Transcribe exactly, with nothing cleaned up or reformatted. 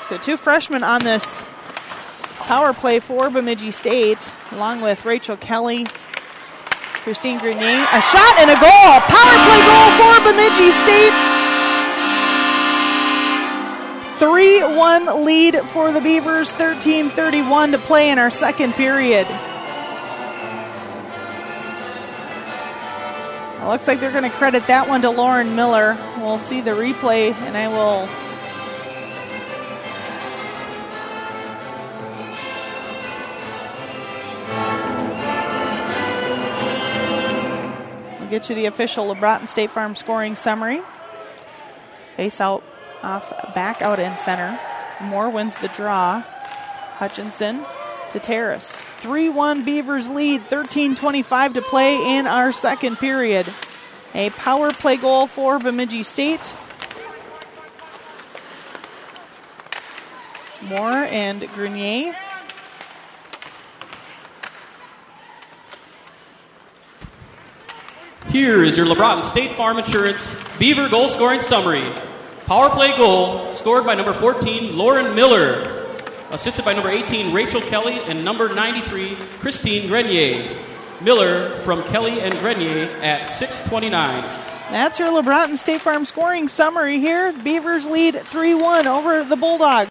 So two freshmen on this power play for Bemidji State, along with Rachel Kelly, Christine Grenier. A shot and a goal. Power play goal for Bemidji State. three one lead for the Beavers. thirteen thirty-one to play in our second period. It looks like they're going to credit that one to Lauren Miller. We'll see the replay, and I will We'll get you the official LeBronton State Farm scoring summary. Face out off back out in center. Moore wins the draw. Hutchinson to Terrace. three one Beavers lead, thirteen twenty-five to play in our second period. A power play goal for Bemidji State. Moore and Grenier. Here is your LeBronton State Farm Insurance Beaver goal scoring summary. Power play goal scored by number fourteen, Lauren Miller. Assisted by number eighteen, Rachel Kelly, and number ninety-three, Christine Grenier. Miller from Kelly and Grenier at six twenty-nine. That's your LeBronton State Farm scoring summary here. Beavers lead three one over the Bulldogs.